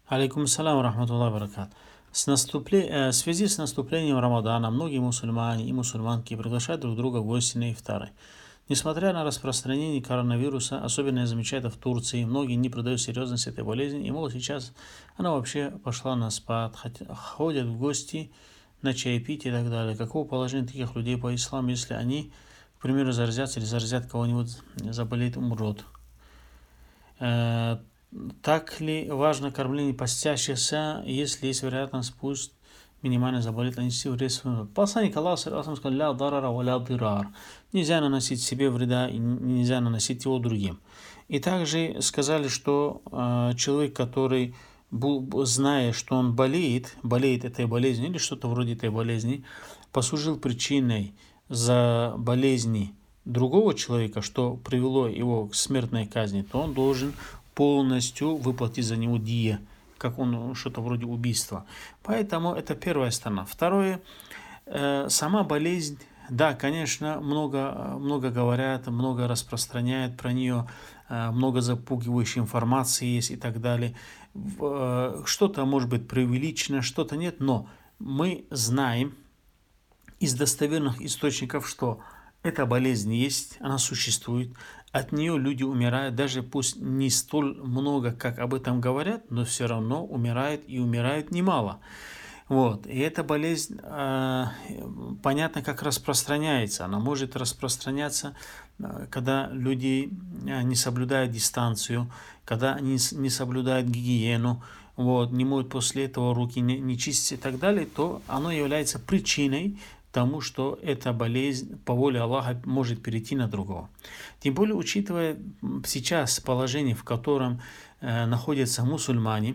Алейкум салям рахматуллах баракат. В связи с наступлением Рамадана многие мусульмане и мусульманки приглашают друг друга в гости на ифтары. Несмотря на распространение коронавируса, особенно я замечаю это в Турции, многие не придают серьезности этой болезни, и, мол, сейчас она вообще пошла на спад, ходят в гости на чаепитие и так далее. Каково положение таких людей по исламу, если они, к примеру, заразятся или заразят кого-нибудь, заболеет, умрут? Так ли важно кормление постящихся, если есть вероятность, пусть минимально заболеет, нанести вред своему? Посланник Аллаха сказал: «Ля дарара ва ля дирар». Нельзя наносить себе вреда и нельзя наносить его другим. И также сказали, что человек, который, зная, что он болеет этой болезнью или что-то вроде этой болезни, послужил причиной за болезни другого человека, что привело его к смертной казни, то он должен полностью выплатить за него дия, как он что-то вроде убийства. Поэтому это первая сторона. Второе, сама болезнь, да, конечно, много говорят, много распространяют про нее, много запугивающей информации есть и так далее. Что-то может быть преувеличено, что-то нет, но мы знаем из достоверных источников, что эта болезнь есть, она существует, от нее люди умирают, даже пусть не столь много, как об этом говорят, но все равно умирают и умирают немало. Вот. И эта болезнь, понятно, как распространяется. Она может распространяться, когда люди не соблюдают дистанцию, когда они не соблюдают гигиену, вот, не моют после этого руки, не чистят и так далее, то оно является причиной тому, что эта болезнь по воле Аллаха может перейти на другого. Тем более, учитывая сейчас положение, в котором находятся мусульмане,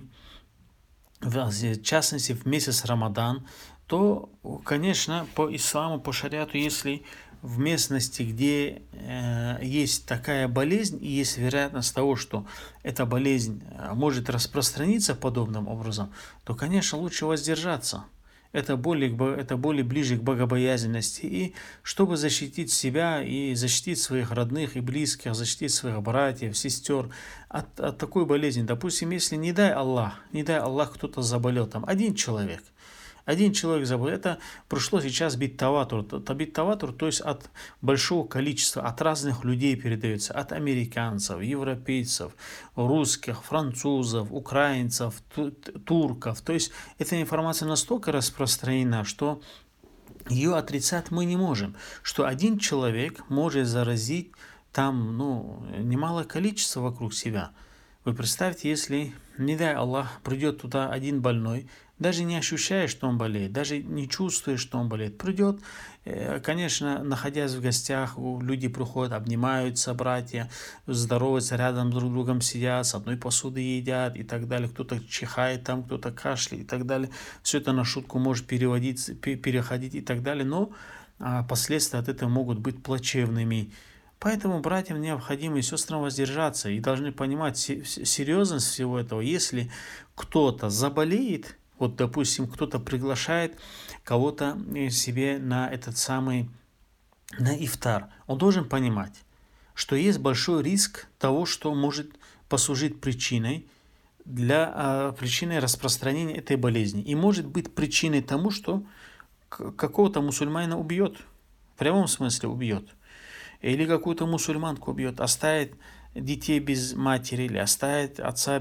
в частности в месяц Рамадан, то, конечно, по исламу, по шариату, если в местности, где есть такая болезнь и есть вероятность того, что эта болезнь может распространиться подобным образом, то, конечно, лучше воздержаться. Это более ближе к богобоязненности. И чтобы защитить себя и защитить своих родных и близких, защитить своих братьев, сестер от такой болезни. Допустим, если не дай Аллах, кто-то заболел, там один человек заболел, это пришло сейчас бит таватур, то есть от большого количества, от разных людей передается, от американцев, европейцев, русских, французов, украинцев, турков. То есть эта информация настолько распространена, что ее отрицать мы не можем, что один человек может заразить там немалое количество вокруг себя. Вы представьте, если, не дай Аллах, придет туда один больной, даже не ощущая, что он болеет, даже не чувствуя, что он болеет, придет, конечно, находясь в гостях, люди приходят, обнимаются, братья, здороваются, рядом друг с другом сидят, с одной посуды едят и так далее, кто-то чихает там, кто-то кашляет и так далее. Все это на шутку может переходить и так далее, но последствия от этого могут быть плачевными. Поэтому братьям необходимо и сестрам воздержаться и должны понимать серьезность всего этого. Если кто-то заболеет, вот, допустим, кто-то приглашает кого-то себе на на ифтар, он должен понимать, что есть большой риск того, что может послужить причиной распространения этой болезни. И может быть причиной тому, что какого-то мусульманина убьет, в прямом смысле убьет. Или какую-то мусульманку убьет, оставит детей без матери, или оставит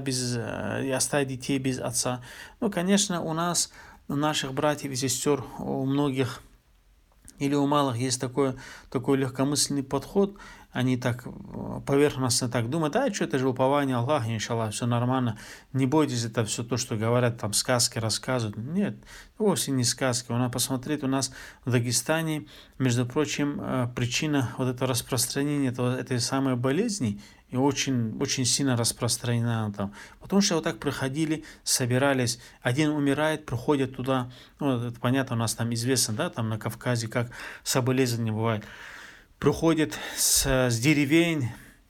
детей без отца. Конечно, у наших братьев и сестер, у многих или у малых есть такой легкомысленный подход. Они так поверхностно так думают: что это же упование Аллаха, иншаллах, все нормально. Не бойтесь, это все то, что говорят, там сказки рассказывают. Нет, вовсе не сказки. Посмотрите, у нас в Дагестане, между прочим, причина вот этого распространения этой самой болезни и очень, очень сильно распространена там. Потому что вот так приходили, собирались, один умирает, приходят туда, это понятно, у нас там известно, да, там на Кавказе, как соболезнования бывает. Приходят с деревень,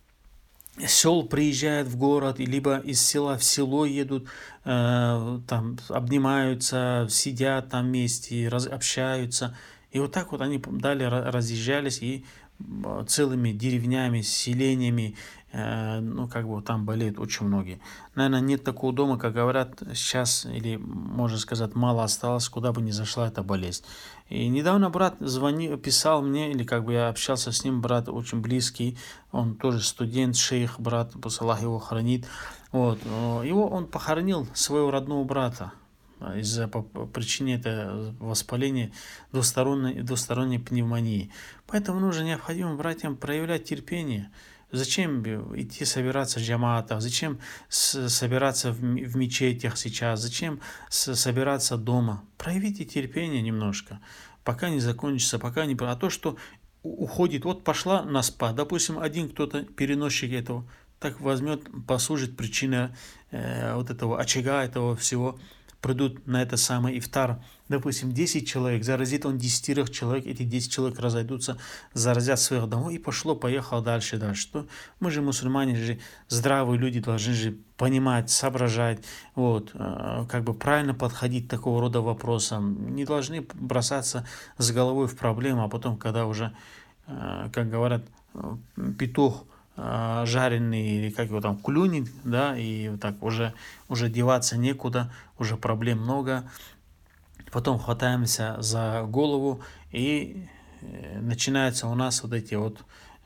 сел приезжают в город, либо из села в село едут, там обнимаются, сидят там вместе, общаются. И вот так вот они далее разъезжались и целыми деревнями, селениями ну, как бы там болеют очень многие. Наверное, нет такого дома, как говорят сейчас, или, можно сказать, мало осталось, куда бы ни зашла эта болезнь. И недавно брат звонил, писал мне, или как бы я общался с ним, брат очень близкий, он тоже студент, шейх, брат, пусть Аллах его хранит. Вот, его он похоронил своего родного брата из-за причины это воспаления двусторонней пневмонии. Поэтому нужно необходимо братьям проявлять терпение. Зачем идти собираться в джамаатах? Зачем собираться в мечетях сейчас? Зачем собираться дома? Проявите терпение немножко, пока не закончится, пока не... А то, что уходит, вот пошла на спад, допустим, один кто-то, переносчик этого, так возьмет, послужит причиной вот этого очага, этого всего, придут на это самое ифтар, допустим, 10 человек, заразит он 10 человек, эти 10 человек разойдутся, заразят своих домов и поехало дальше. Что мы же мусульмане, же здравые люди, должны же понимать, соображать, вот, как бы правильно подходить к такого рода вопросам, не должны бросаться с головой в проблему, а потом, когда уже, как говорят, петух жареный, или как его там, клюнет, да, и так уже деваться некуда, уже проблем много. Потом хватаемся за голову, и начинаются у нас вот эти вот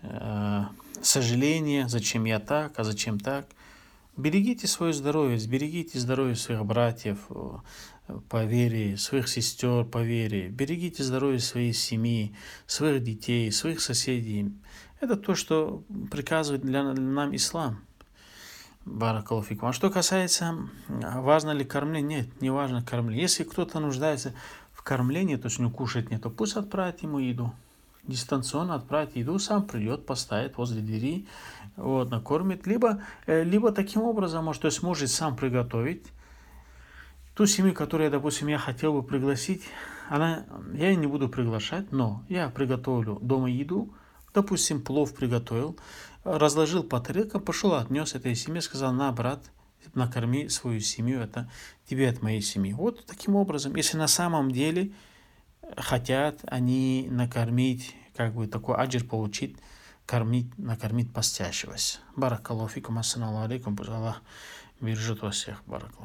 сожаления, зачем я так, а зачем так. Берегите свое здоровье, сберегите здоровье своих братьев по вере, своих сестер по вере, берегите здоровье своей семьи, своих детей, своих соседей. Это то, что приказывает для нам ислам. Баракаллаху фикум. А что касается, важно ли кормление? Нет, не важно кормление. Если кто-то нуждается в кормлении, то есть у него кушать нет, то пусть отправит ему еду. Дистанционно отправить еду, сам придет, поставит возле двери, вот, накормит. Либо таким образом, может, то есть может сам приготовить. Ту семью, которую, допустим, я хотел бы пригласить, я ее не буду приглашать, но я приготовлю дома еду, допустим, плов приготовил, разложил по тарелкам, пошел, отнес этой семье, сказал: на, брат, накорми свою семью, это тебе от моей семьи. Вот таким образом, если на самом деле хотят они накормить, как бы такой аджир получить, накормить постящегося. Баракаллаху фикум, ассаламу алейкум, пусть Аллах бережет вас всех. Баракаллаху.